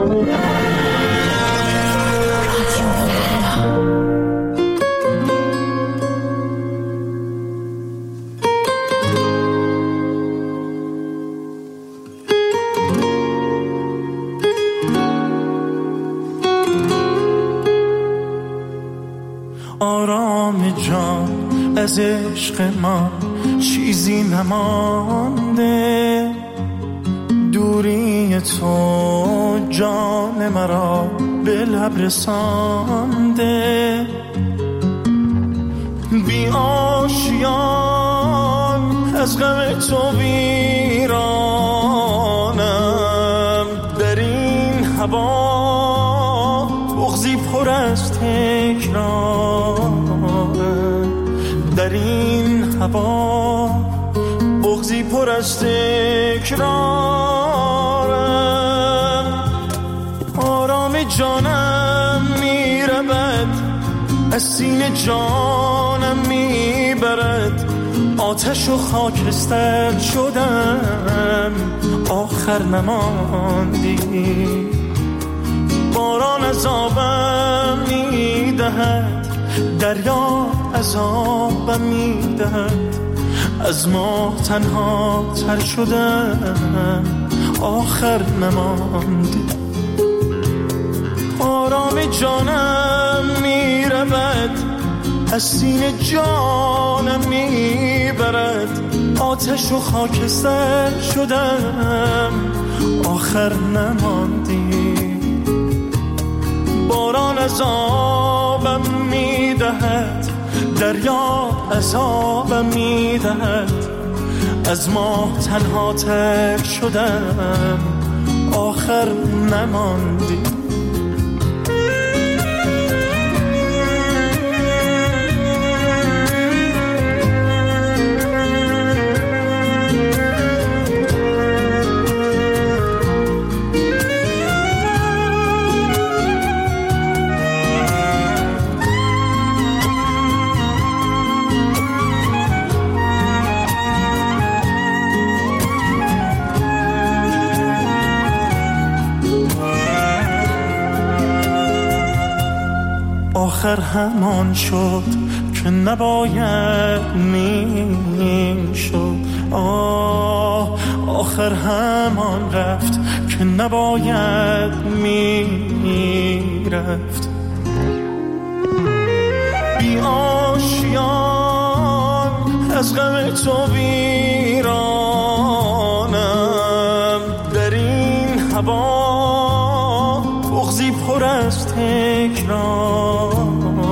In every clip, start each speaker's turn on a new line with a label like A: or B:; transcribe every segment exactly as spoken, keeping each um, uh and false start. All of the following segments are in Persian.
A: آرام جان از عشق ما چیزی نمانده، دوری تو جان مرا به لب رسانده. بی آشیان از غم تو ویرانم، در این هوا بغضی پر از تکرارم، در این هوا بغضی پر از تکرارم. آرام جانم میرود از سینه جانم میبرد، آتش و خاکستر شدم آخر نماندی. باران عذابم میدهد، دریا عذابم میدهد، از ما تنها تر شدم آخر نماندی. آرام جانم میرود از سینه جانم میبرد، آتش و خاکستر شدم آخر نماندی. باران عذابم میدهد، دریا عذابم میدهد، از ما تنها تر شدم آخر نماندی. آخر همان شد که نباید می شد، آه آخر همان رفت که نباید می رفت. بی آشیان از غم تو ویرانم، در این هوا بغضی پر از تکرار،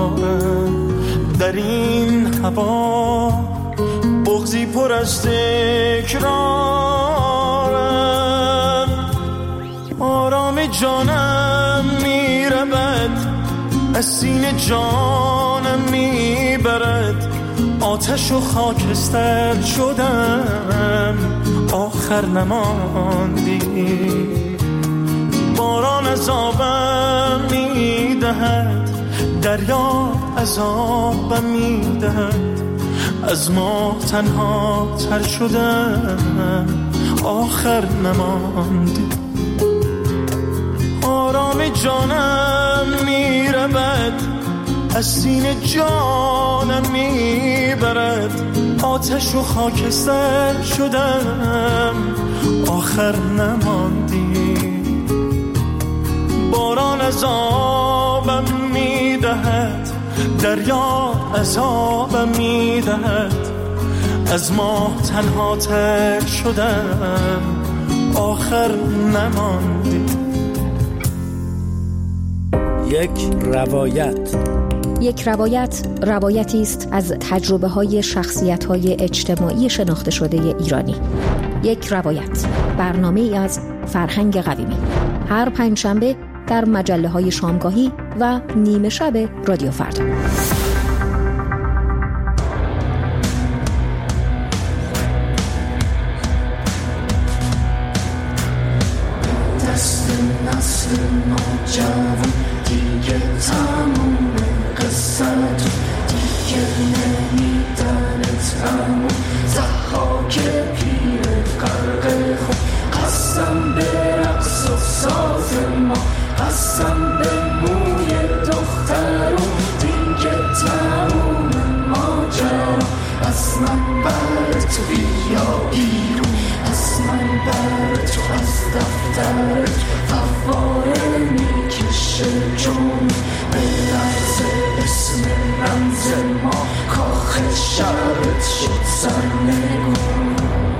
A: در این هوا بغضی پر از تکرارم. آرام جانم میرود از سینه جانم میبرد، آتش و خاکستر شدم آخر نماندی. باران عذابم میدهد، دریا عذابم میدهد، از ما تنها تر شدم آخر نماندی. آرام جانم میرود از سینه جانم میبرد، آتش و خاکستر شدم آخر نماندی. باران عذابم میدهد، دریا عذابم میدهد، از ما تنها تر شدم آخر نماندی.
B: یک روایت.
C: یک روایت روایتی است از تجربه های شخصیت های اجتماعی شناخته شده ایرانی. یک روایت، برنامه از فرهنگ قویمی، هر پنجشنبه در مجله های شامگاهی و نیمه شب رادیو فردا.
D: دست نسل نوجوان دیگه تموم قصت، دیگه نمیدنت همون ضحاک پیر غرق خون، قسم به رقص و ساز ما دخترت فواره میکشه جون به لرزه اسم رمز ما کاخ شرت شد سرنگون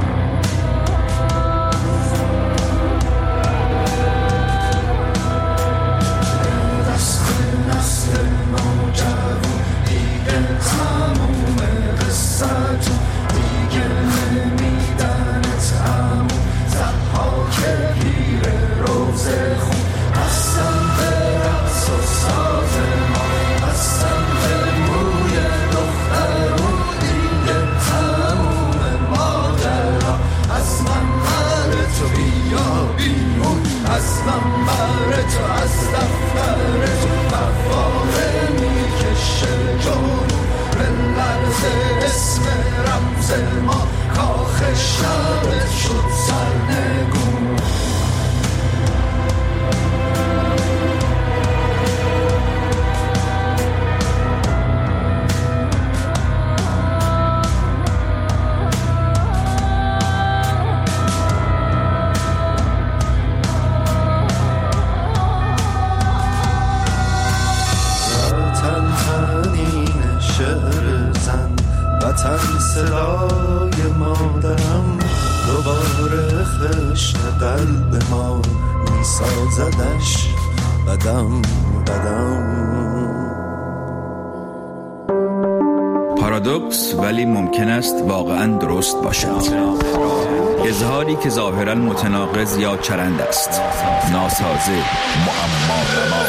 E: پارادوکس ولی ممکن است واقعاً درست باشد. اظهاری که ظاهراً متناقض یا چرند است، ناسازه، معما.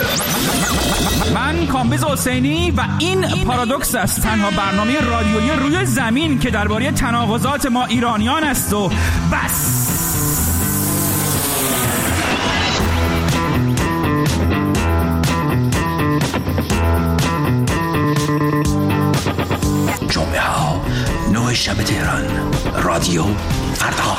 F: من کامبیز حسینی و این پارادوکس است، تنها برنامه رادیویی روی زمین که درباره تناقضات ما ایرانیان است و بس.
B: جمعه ها نه شب تهران، رادیو فردا.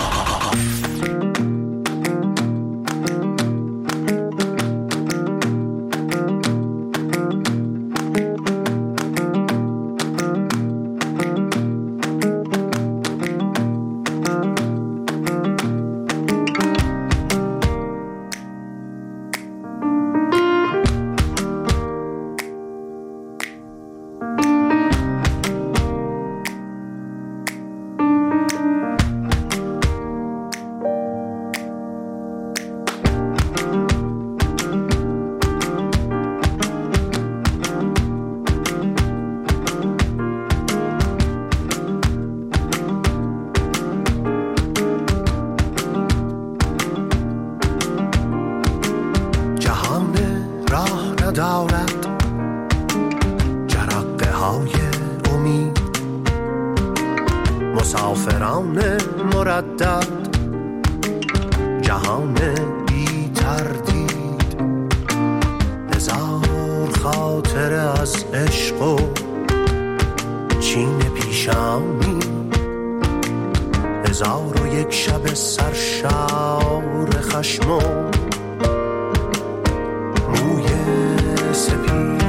G: دارد جرقه های امید، مسافران مردد، جهان بی تردید، هزار خاطره از عشق و چین پیشانی، هزار و یک شب سرشار خشم و موی سپید.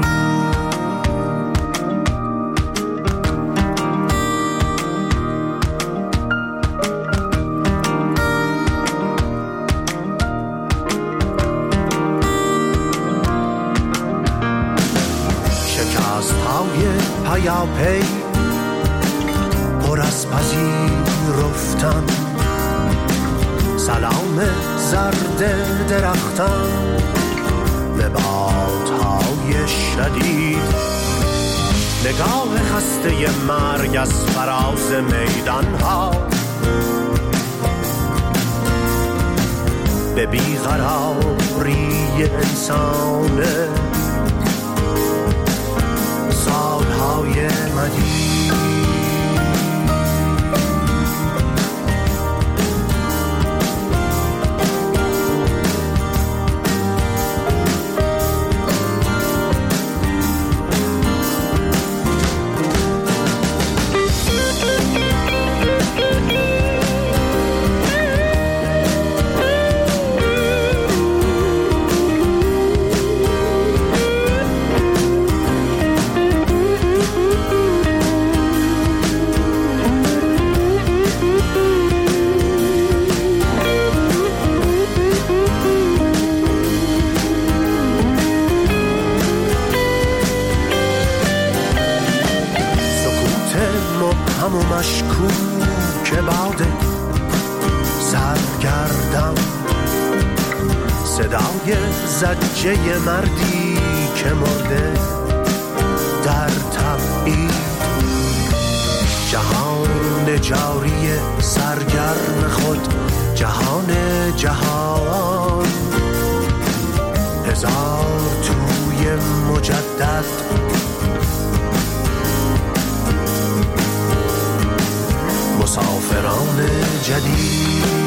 G: شکست های پیاپی پر از پذیرفتن، سلام زرد درختان به بادهای شدید، نگاه خسته مرگ از فراز میدان ها به بیقراری انسان سالهای مدید. صدای زجه مردی که مرده در تبعید، جهان جاری سرگرم خود، جهان جهان هزار توی مجدد، مسافران جدید.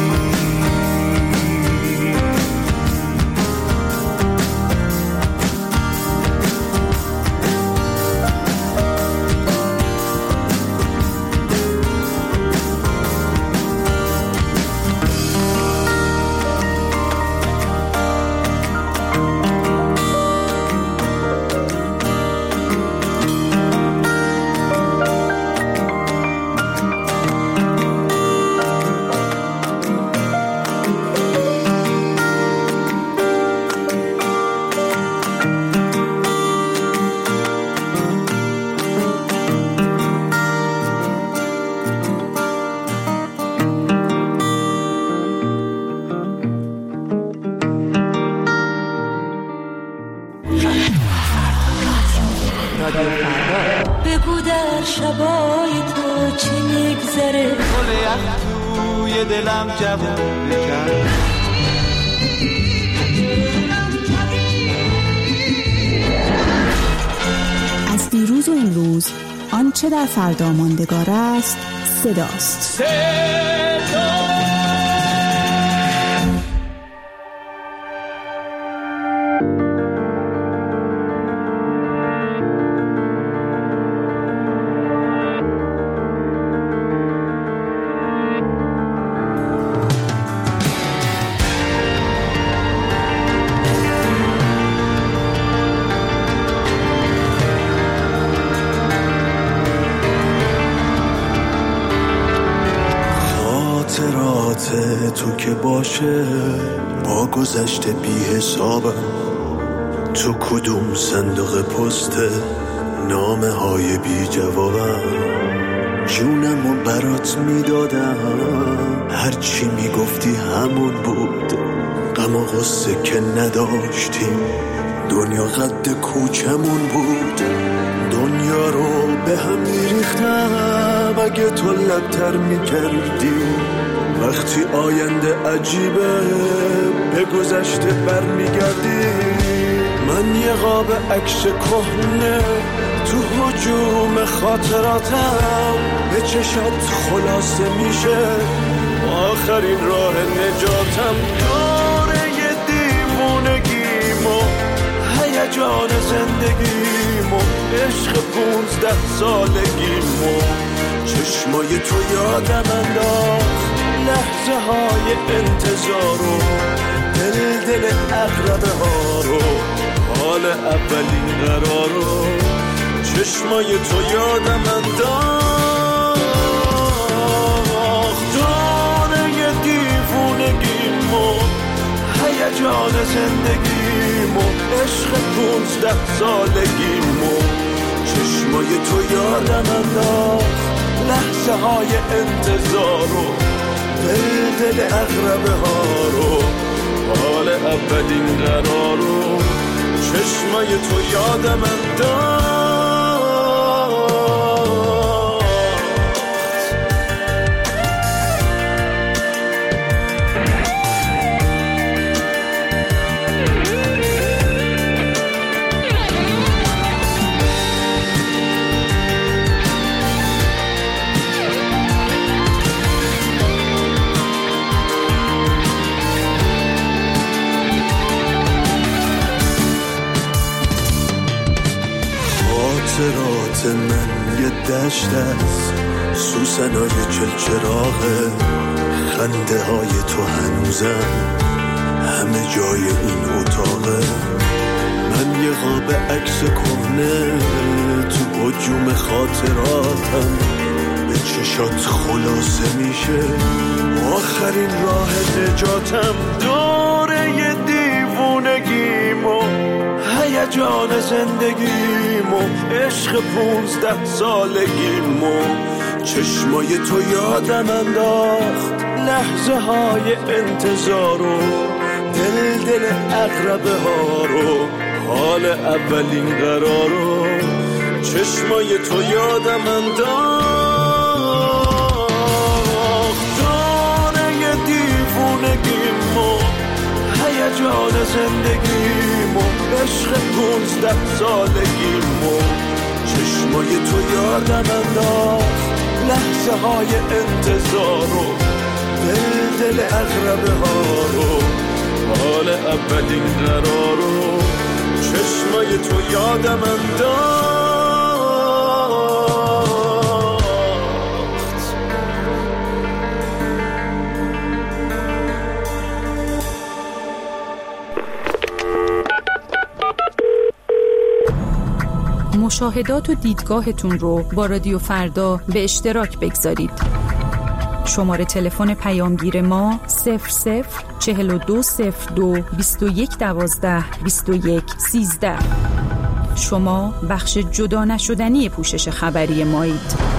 D: بگو در شبای تو چی میگذره، گل یخ توی دلم جواب بکن.
H: از دیروز و امروز آنچه در فردا ماندگار است صداست. صدا
G: تو که باشه با گذشته بی حسابم، تو کدوم صندوق پست نامه های بی جوابم، جونم و برات میدادم، هرچی میگفتی همون بود، غم و غصه که نداشتیم، دنیا قد کوچمون بود، دنیا رو به هم میریختم اگه تو لبتر میکردی، وقتی آینده عجیبه به گذشته بر میگردی، من یه قاب عکس کهنه تو هجوم خاطراتم، به چشات خلاصه میشه آخرین راه نجاتم، دوره یه دیوونگیمو هیجان زندگیمو عشق پونزده سالگیمو، چشمای تو یادم انداخت لحظه های انتظار و دل دل اقربه ها رو، حال اولین قرار رو، چشمای تو یادم انداخت دانه دیوونگیمو هیجان زندگیمو عشق پونزده سالگیمو، چشمای تو یادم انداخت لحظه های انتظار رو، دل دل اقربه ها رو، حال اولین قرار رو، چشمای تو یادم انداخت. خاطرات من یه دشت است، سوسنای چلچراغه، خنده های تو هنوزم همه جای این اتاقه، من یه قاب عکس کهنه تو هجوم خاطراتم، به چشات خلاصه میشه آخرین راه نجاتم، دوره یه دیوونگیمو هیجان زندگیمو عشق پونزده سالگیمو، چشمای تو یادم انداخت لحظه های انتظارو، دل
A: دل اقربه ها رو، حال اولین قرارو چشمای تو یادم انداخت. دانه دیوونگیمو، هیجان زندگیمو، عشق پونزده سالگیمو چشمای تو یادم انداخت. لحظه های انتظارو، دل دل اقربه ها رو، حال اولین قرارو چشمای تو یادم انداخت.
H: مشاهدات و دیدگاهتون رو با رادیو فردا به اشتراک بگذارید. شماره تلفن پیامگیر ما صفر صفر چهل و دو صفر دو بیست و یک دوازده بیست و یک سیزده. شما بخش جدا نشدنی پوشش خبری مایید.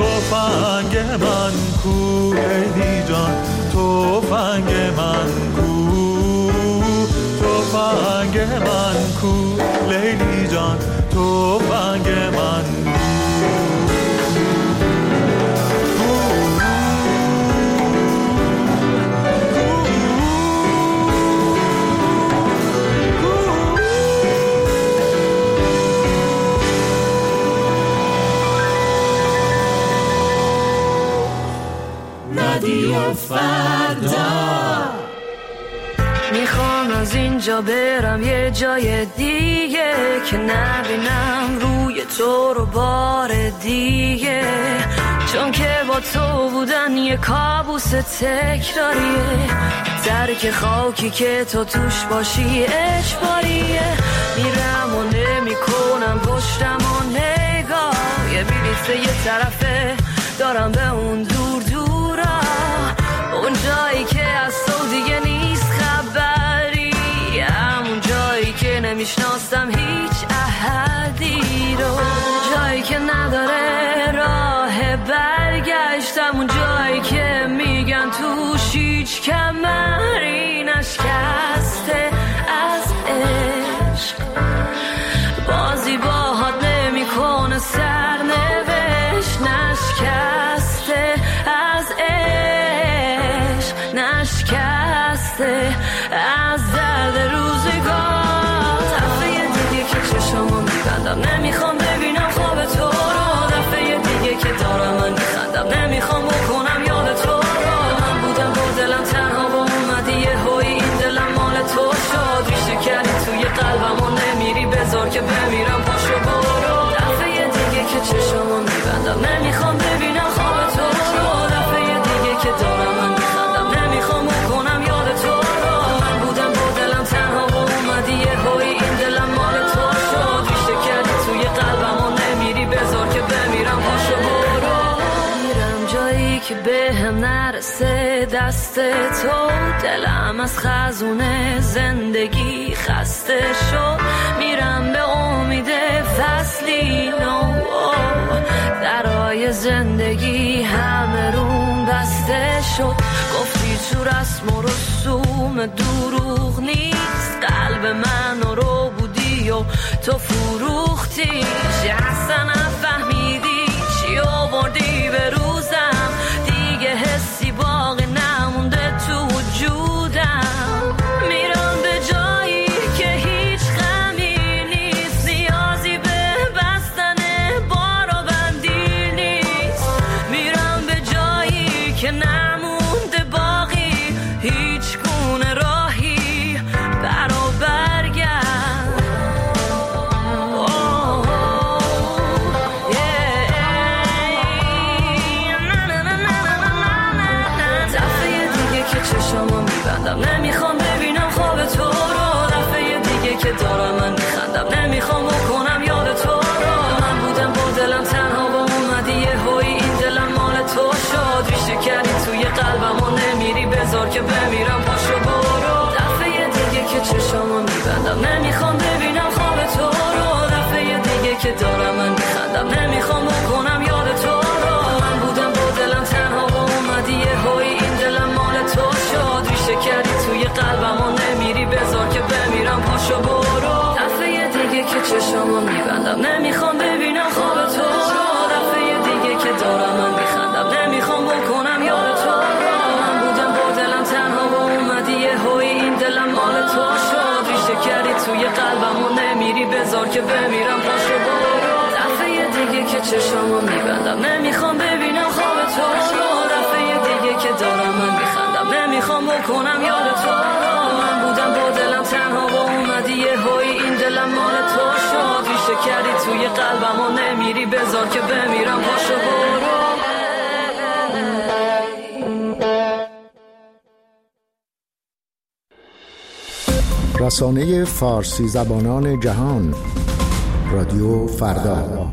A: تفنگ من کو لیلی جان، تفنگ من کو تفنگ من کو لیلی جان، تفنگ من
D: رادیو فردا. میخوام از اینجا برم یه جای دیگه که نبینم روی تو رو بار دیگه، چون که با تو بودن یه کابوس تکراریه، درک خاکی که تو توش باشی اجباریه. میرم و نمی کنم پشتم و نگاه، یه بلیت یه طرفه دارم به اون دور دورا، اون جایی که از تو دیگه نیست خبری، همون جایی که نمیشناستم هیچ احدی رو، جایی که نداره راه برگشتم، اون جایی که میگن توش هیچ کمری نشکسته از عشق، بازی باهات نمی کنه سرنوشت، نشکسته از عشق، نشکسته از درد روزگار. دفعه دیگه که چشمو میبندم نمیخوام ببینم خواب تو رو، دفعه دیگه که دارم من میخندم نمیخوام بکنم یاد تو رو، من بودم با دلم تنها و اومدی یه هوی این دلم مال تو شد، ریشه کردی توی قلبم و نمیری بذار که بمیرم پاشو برو. دفعه دیگه که چشمو میبندم نمیخوام ببینم خواب تو رو، دفعه دیگه که دارم من میخندم نمیخوام بکنم یاد تو رو، من بودم با دلم تنها و اومدی یه هوی این دلم مال تو شد، ریشه کردی توی قلبم و نمیری بذار که بمیرم پاشو برو. میرم جایی که به هم نرسه دست تو، دلم از خزونه زندگی خسته شد، میرم به امید فصلی نو، درای زندگی همه روم بسته شد، گفتی تو رسم و رسوم دروغ نیست، قلب من رو بودی و تو فروختیش، اصلا نفهمیدی چی آوردی به روزم، دیگه حسی باقی نمونده تو وجودم، میرم به جایی که هیچ غمی نیست، نیازی به بستن بار و بندی نیست، میرم به جایی که نمونده باقی هیچ گونه راهی برا برگرد. دفعه دیگه که چشمو میبندم نمیخوام ببینم خواب تو رو، دفعه دیگه که دارم من میخندم نمیخوام بکنم یاد تو رو، من بودم با دلم تنها و اومدی یه هوی این دلم مال تو شد، ریشه کردی توی قلبم و نمیری بذار که بمیرم پاشو برو. دفعه دیگه که چشمو میبندم نمیخوام ببینم خواب تو رو، دفعه دیگه که دارم من میخندم نمیخوام بکنم یاد تو رو، من بودم با دلم تنها و اومدی یه هوی این دلم مال تو شد، ریشه کردی توی قلبم و نمیری بذار که بمیرم پاشو برو. دفعه دیگه که چشمو میبندم نمیخوام ببینم خواب تو رو، دفعه دیگه که دارم من میخندم نمیخوام بکنم یاد تو رو، من بودم با دلم تنها و اومدی یه هوی این دلم مال تو شد، ریشه کردی توی قلبم و نمیری بذار که بمیرم پاشو برو. دفعه دیگه که چشمو میبندم نمیخوام ببینم خواب تو رو، دفعه دیگه که دارم من میخندم نمیخوام بکنم یاد تو رو، من بودم با دلم تنها و اومدی یه هوی این دلم مال تو شد، ریشه کردی توی قلبم و نمیری بذار که بمیرم پاشو برو.
I: رسانه فارسی زبانان جهان رادیو فردا.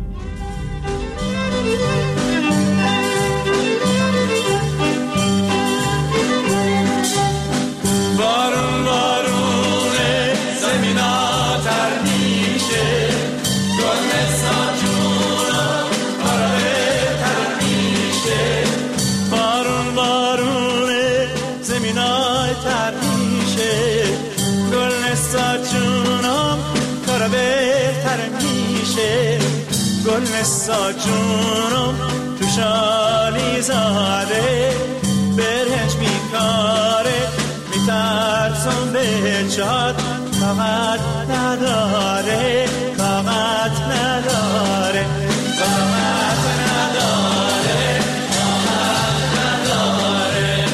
A: نسا جونم کارا بهتر میشه گل نسا جونم تو شالی زاده برهنج میکاره میترسم به جاد فقط نداره فقط نداره فقط نداره فقط نداره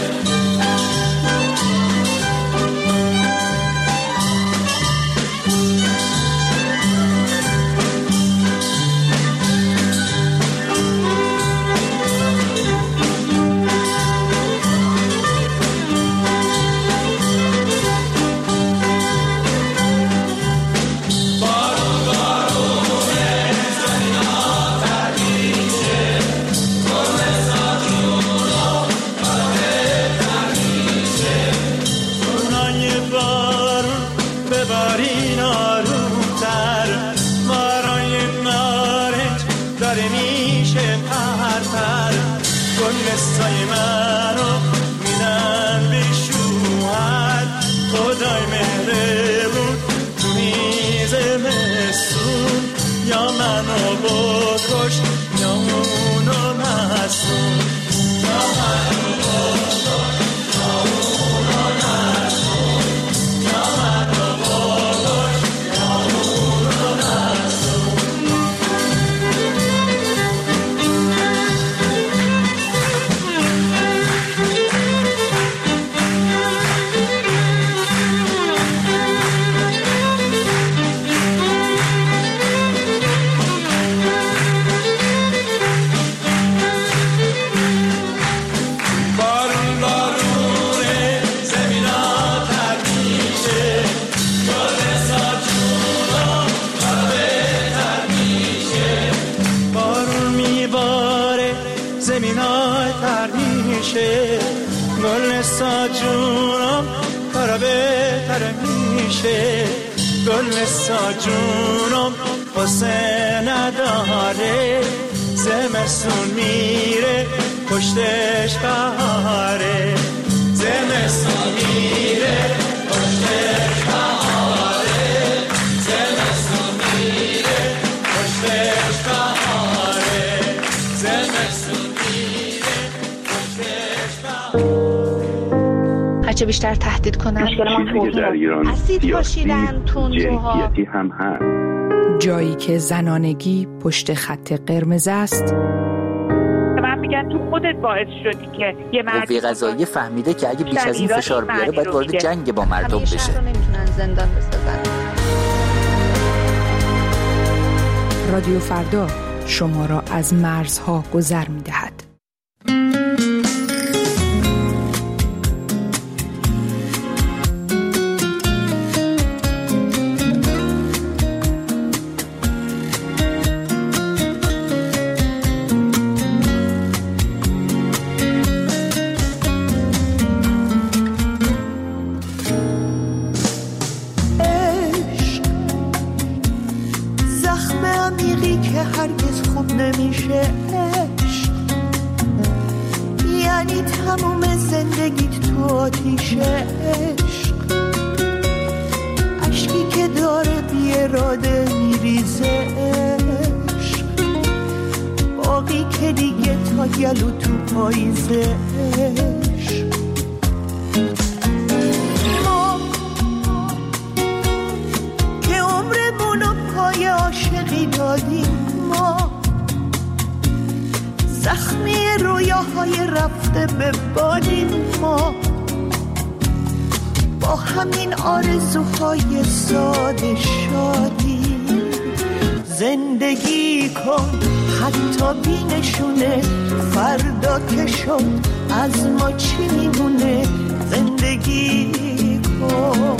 A: نسای منو میدن بشوهد خدای مهربون تو میز مسون یا منو بکش یا اونو مسون یا منو بکش یا اونو مسون یا منو بکش یا اونو مسون گل نسا جونم کارا بهتر میشه گل نسا جونم قصه نداره زمستون میره پشتش بهاره زمستون میره پشتش بهاره زمستون میره پشتش بهاره زمستون
J: هرچه بیشتر تهدید کنن
K: چیزی که در ایران سیاسی جنسیتی هم هست.
H: جایی که زنانگی پشت خط قرمز است.
L: من میگن تو خودت باعث شدی که یه مرد
M: قوه قضاییه فهمیده که اگه بیش از این فشار بیاره باید وارد جنگ با مردم بشه.
J: همیشه رو نمیتونن زندان بسازن.
H: رادیو فردا شما را از مرزها گذر میدهد.
N: از ما چی میمونه زندگی کن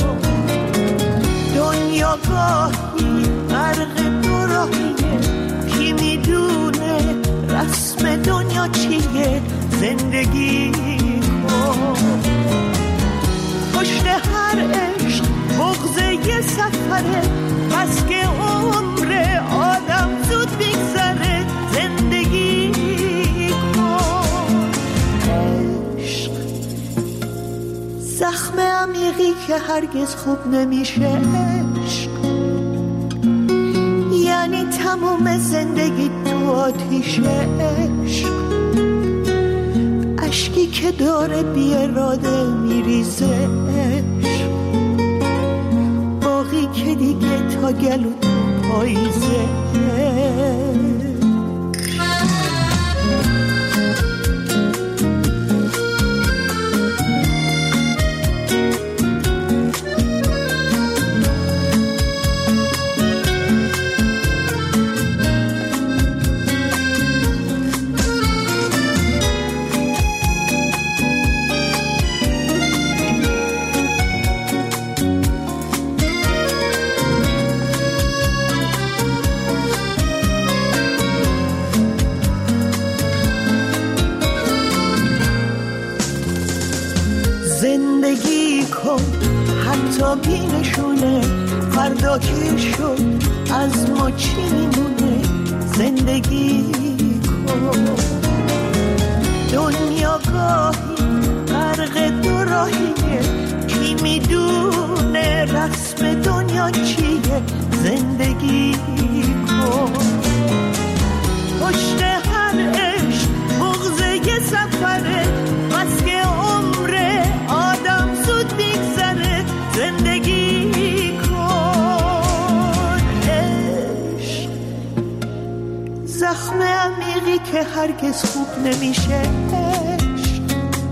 N: دنیا گاهی غرق دو راهیه کی میدونه رسم دنیا چیه زندگی کن پشت هر عشق بغض یه سفره پس که عمر آدم زود بگذره زندگی زخم عمیقی که هرگز خوب نمیشه عشق، یعنی تموم زندگی تو آتیش عشق، اشکی که داره بی اراده میریزه عشق، باقی که دیگه تا گلو تو پاییزه. زندگی کن حتی بی نشونه، فردا که شد از ما چی میمونه. زندگی کن دنیا گاهی غرق دو راهیه، کی میدونه رسم دنیا چیه. زندگی کن پشت هر عشق بغض یه سفره، بس که عمره آدم زود میگذره. زندگی کن عشق، زخم عمیقی که هرگز خوب نمیشه عشق،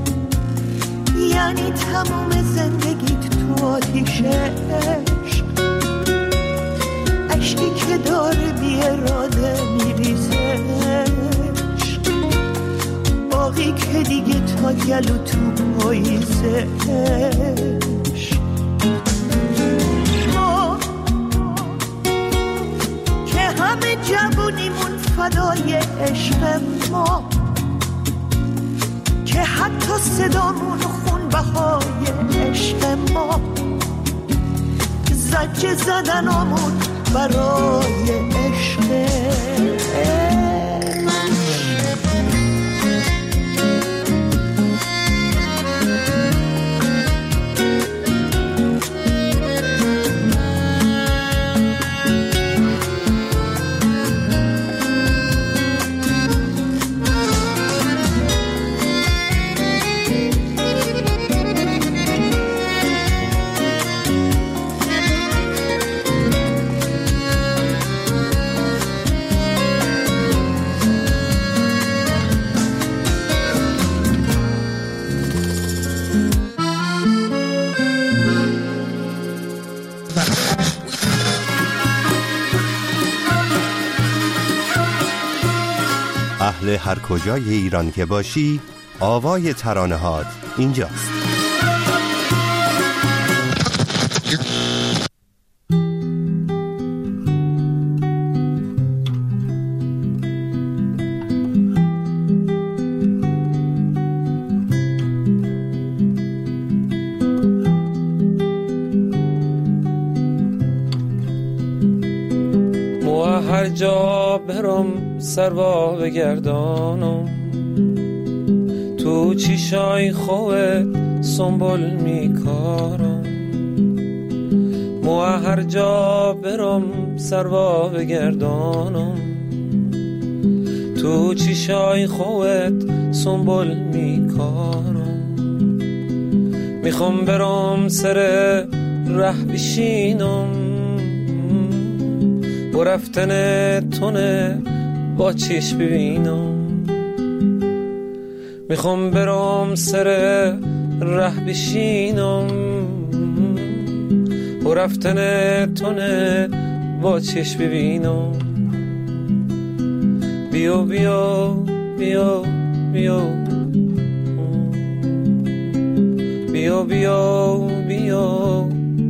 N: یعنی تموم زندگیت تو آتیش عشق، اشکی که داره بی اراده میریزه عشق، باقی که دیگه تا گلو تو پاییزه عشق. ما که همه جوونیمون فدای عشق ما، که حتی صدامون خون بهای عشق ما، زجه زدنامون برای عشق.
O: اهل هر کجای ایران که باشی، آوای ترانه‌هات اینجاست.
P: مو هر جا برم سروا بگردانم، تو چیشای خوت سنبول میکارم. مو هر جا برم سروا بگردانم، تو چیشای خوت سنبول میکارم. میخوام برم سر ره بشینم، و رفتن تونه با چشم ببینم. میخوام برم سر ره بشینم، و رفتن تونه با چشم ببینم. بیا بیا بیا بیا بیا بیا بیا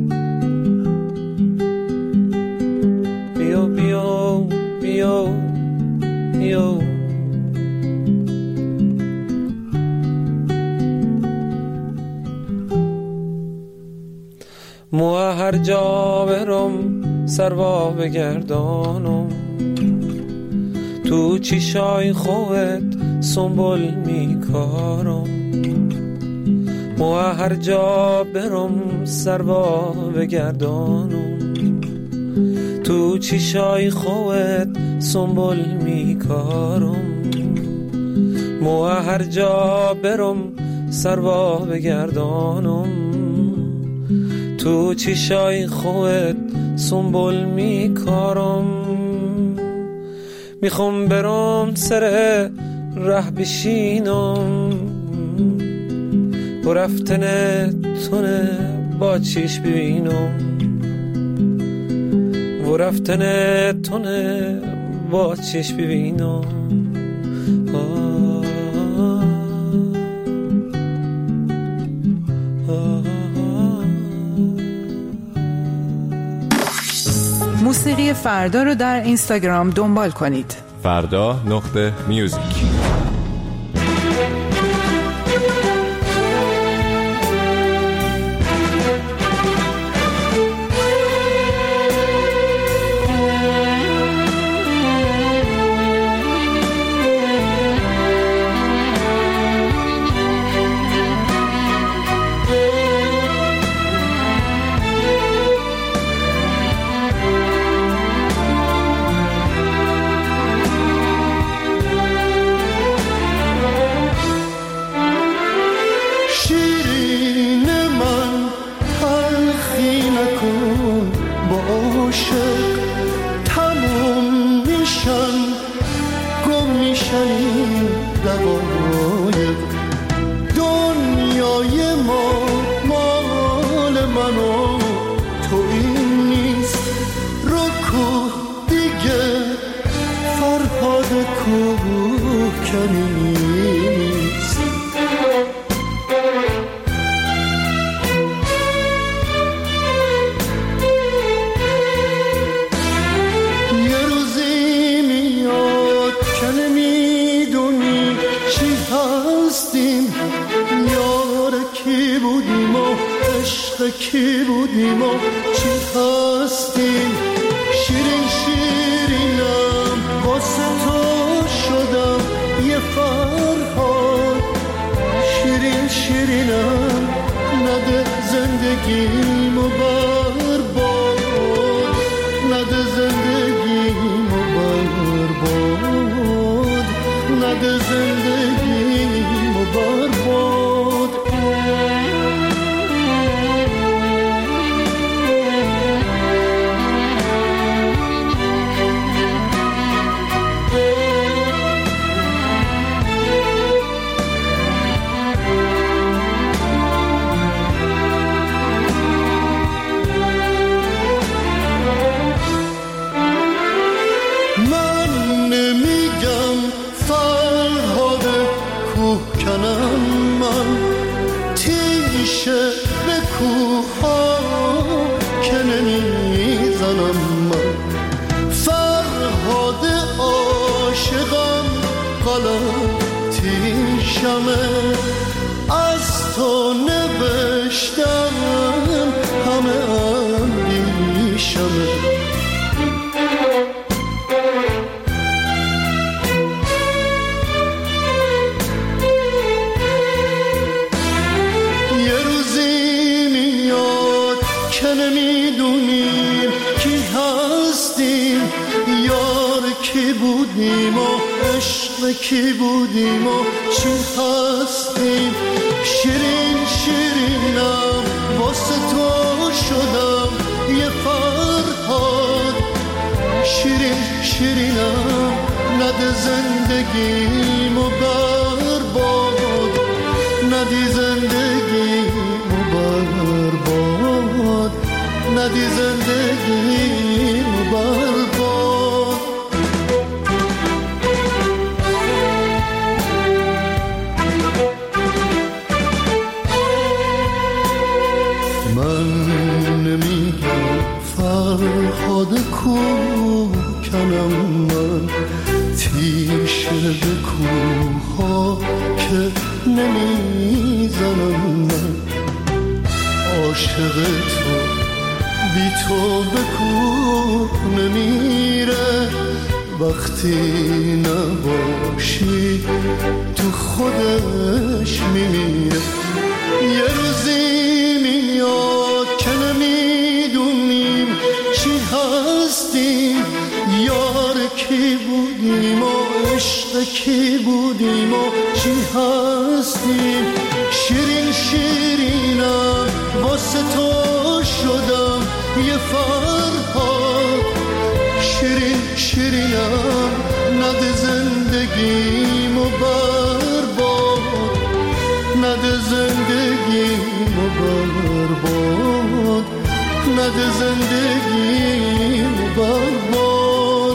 P: بیا بیا بیا بیا. مو هر جا برم سروا بگردانم، تو چیشای خوت سنبول میکارم. مو هر جا برم سروا بگردانم تو چیشای خوت سنبول میکارم مو هر جا برم سروا بگردانم تو چیشای خوت سنبول میکارم میخوام برم سر ره بشینم و رفتن تونه با چیش ببینم و رفتن تونه با چیش ببینم
H: موسیقی فردا رو در اینستاگرام دنبال کنید.
Q: فردا نقطه میوزیک.
R: کی بودیم و چی هستیم شیرین شیرینم واسه تو شدم یه فرهاد شیرین شیرینم نده زندگیمو برباد نده زندگیمو برباد نده زندگیمو برباد از تو نوشتم همه اندیشمه یه روزی میاد که نمیدونیم کی هستیم یار کی بودیم و عشق کی بودیم و چی هستیم شیرین شیرینم واسه تو شدم یه فرهاد شیرین شیرینم نده زندگیمو برباد ندی زندگیمو برباد ندی زندگیمو برباد فرهاد کوکنم من تیشه به کوها که نمیزنم من عاشق تو بی تو به کوه نمیره وقتی نباشی تو خودش میمیره یه روزی میاد که نمیدونیم چی هستیم، یار کی بودیم و عشق کی بودیم و چی هستیم. شیرین شیرینم واسه تو شدم یه فرهاد، شیرین شیرینم نده زندگیمو برباد، نده زندگیمو برباد، نده زندگیمو برباد.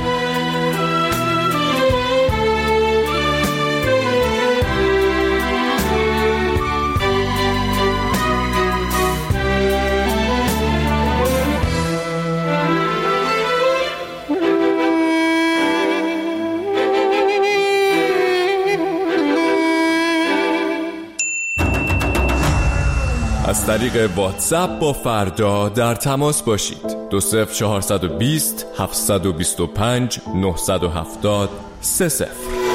Q: از طریق واتساپ با فردا در تماس باشید. دو صفر چهارصد و بیست هفتصد و بیست و پنج نهصد و هفتاد سه صفر.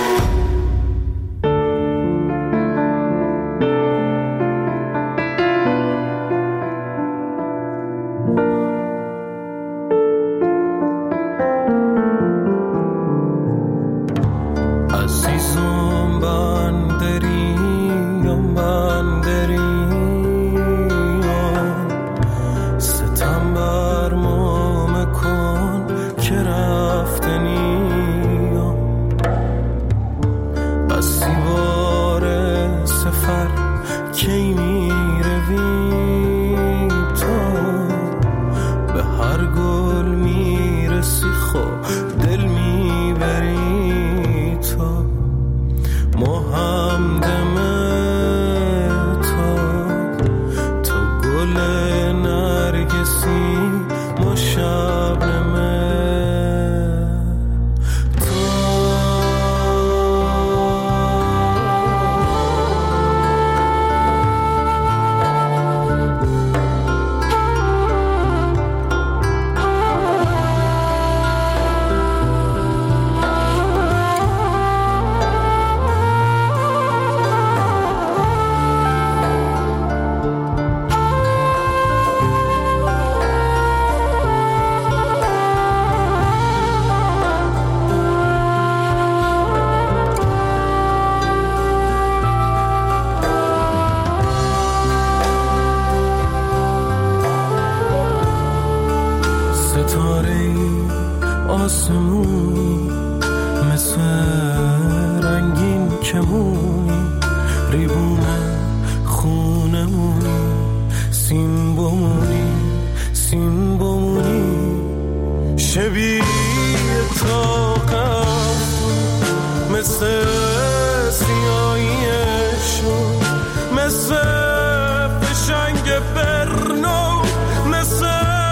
R: عزیزم بندری یا بندری کی میروی تو به هر گل میرسی خو دل میبری تو محمدم تو تو گل نرگسی ما شبنمه آسمونی مثل رنگین کمونی، ریبونه خونمونی، سیم بمونی سیم بمونی، شبیه تاقم مثل سیاهیشون، مثل فشنگ برنو، مثل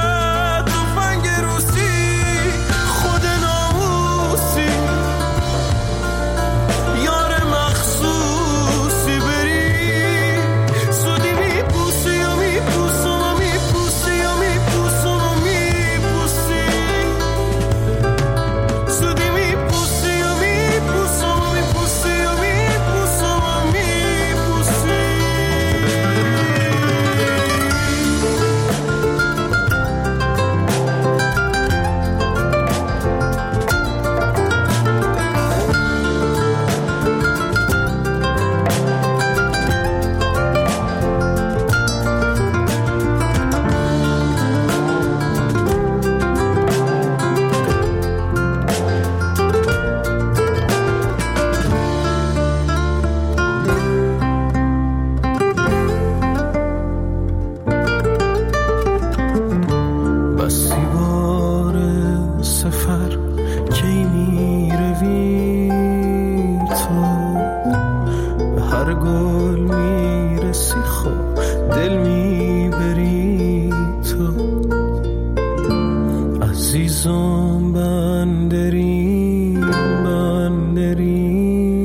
R: عزیزم بندری بندری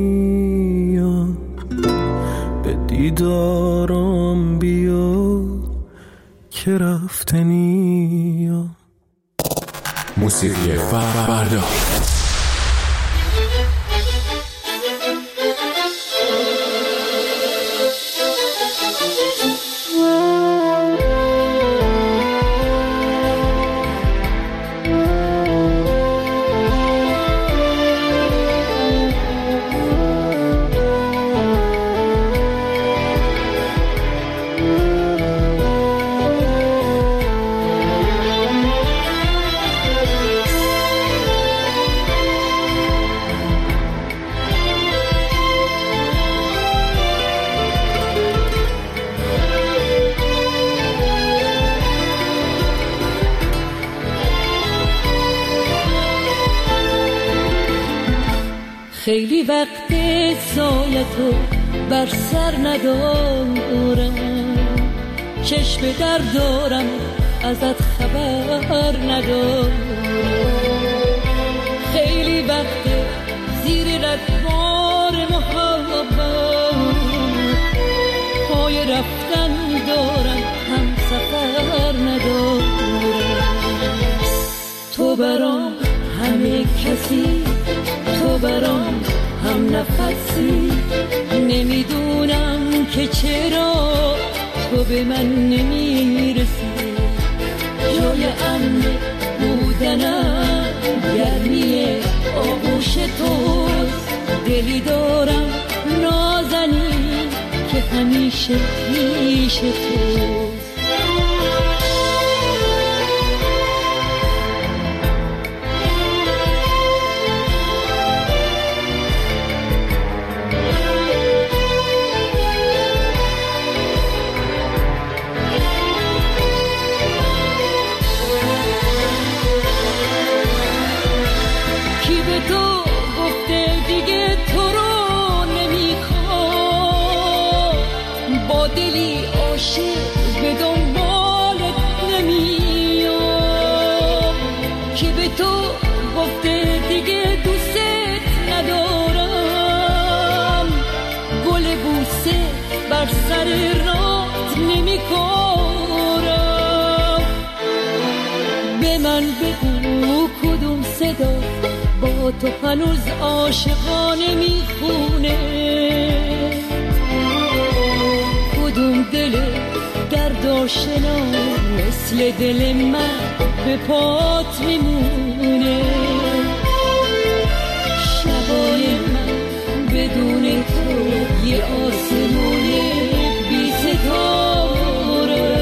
R: به دیدارم بیا که رفتنی.
Q: موسیقی فردا.
D: خیلی وقت سایتو بر سر ندارم، چشم در دارم ازت خبر ندارم. خیلی وقت زیر رگبار محبت پای رفتن دارم، هم سفر ندارم. تو برام همه کسی، تو برام هم نفسی، نمیدونم که چرا تو به من نمیرسی. جای امن بودنم گرمی آغوش توست، دلی دارم نازنین که همیشه پیش توست. سر رات نمی کنم. به من بگو کدوم صدا با تو هنوز عاشقانه میخونه، کدوم دل درد آشنا مثل دل من به پات میمونه. شبای من بدون تو یه آسمونه بی ستاره،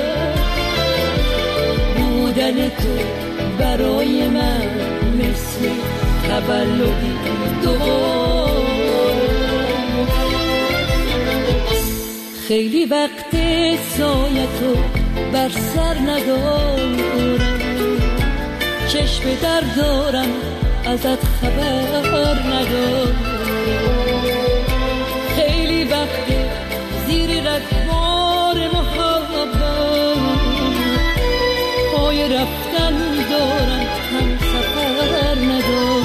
D: بودن تو برای من مثل تولدی دوباره. خیلی وقت سایتو بر سر ندارم، چشم در دارم ازت خبر ندارم. خیلی وقت زیر رگبار محبت پای رفتن دارم، هم سفر ندارم.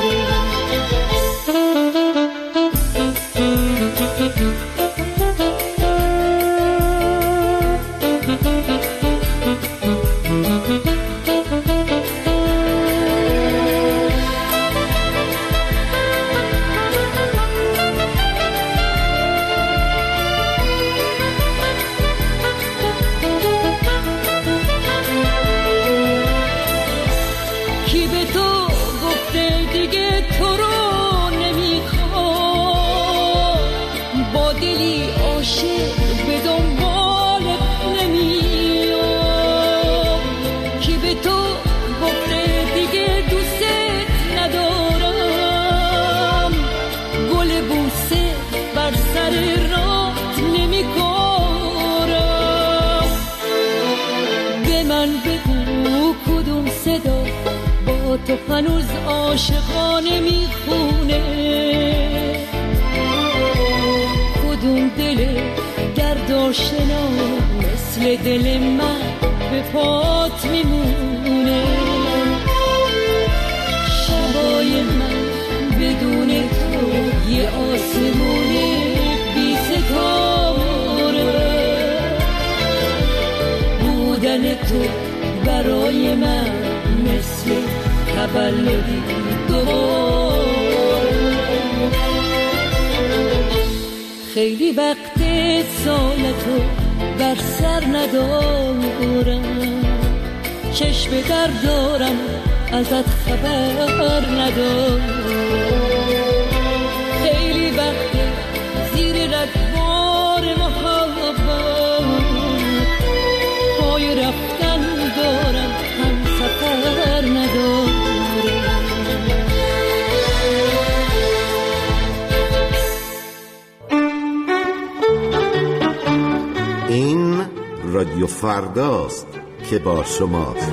D: تو هنوز عاشقانه میخونه، کدوم دل درد آشنا مثل دل من به پات میمونه. شبای من بدون تو یه آسمونه بی ستاره، بودن تو برای من مثل تولدی دوباره. خیلی وقت سایتو بر سر ندارم، چشم در دارم ازت خبر ندارم. خیلی وقت زیر رگبار محبت پای رفتن دارم، هم سفر ندارم.
S: این رادیو فرداست که با شماست.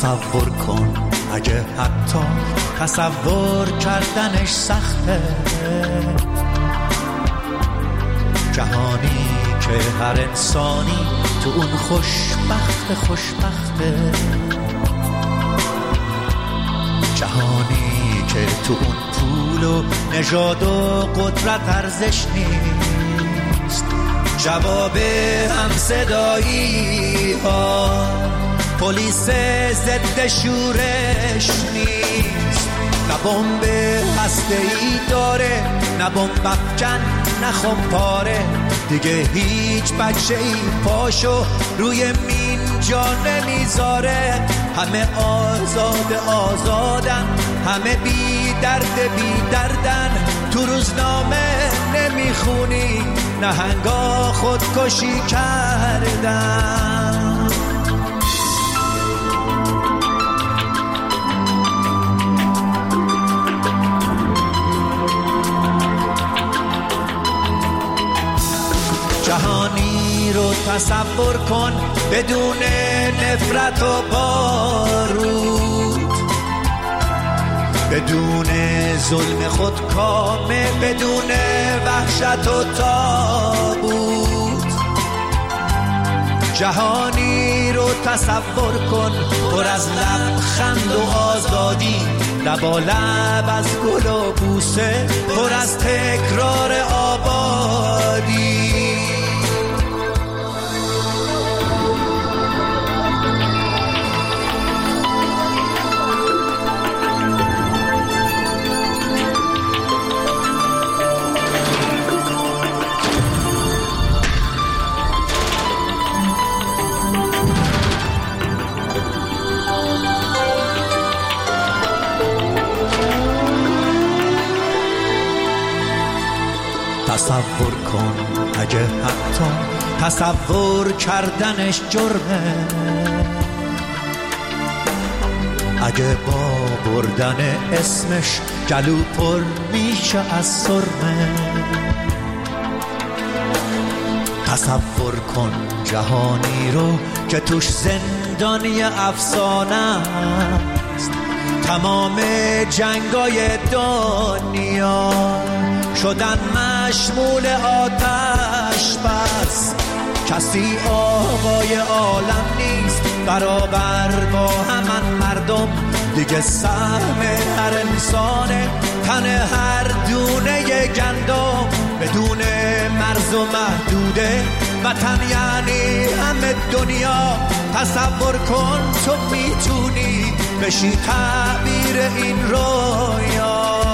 G: تصور کن اگه حتی تصور کردنش سخته، جهانی که هر انسانی تو اون خوشبخت خوشبخته، جهانی که تو اون پول و نژاد و قدرت ارزش نیست، جواب هم صدایی ها پلیس ضد شورش نیست، نه بمب هسته‌ای داره نه بمب افکن نه خمپاره، دیگه هیچ بچه ای پاشو روی مین جا نمیذاره، همه آزاد آزادن، همه بی درد بی دردن، تو روزنامه نمیخونی نهنگا خودکشی کردن. جهانی رو تصور کن بدون نفرت و بارود، بدون ظلم خودکامه، بدون وحشت و تابوت، جهانی رو تصور کن پر از لبخند و آزادی، لبالب از گل و بوسه، پر از تکرار آبادی. تصور کن اگه حتی تصور کردنش جرمه، اگه با بردن اسمش گلو پر میشه از سرمه، تصور کن جهانی رو که توش زندانی افسانه است، تمام جنگای دنیا شدن مشمول آتش بس، کسی آقای عالم نیست برابر با همان مردم، دیگه سهم هر انسانه تن هر دونه گندم، بدون مرز و محدوده وطن یعنی همه دنیا، تصور کن تو میتونی بشی تعبیر این رویا.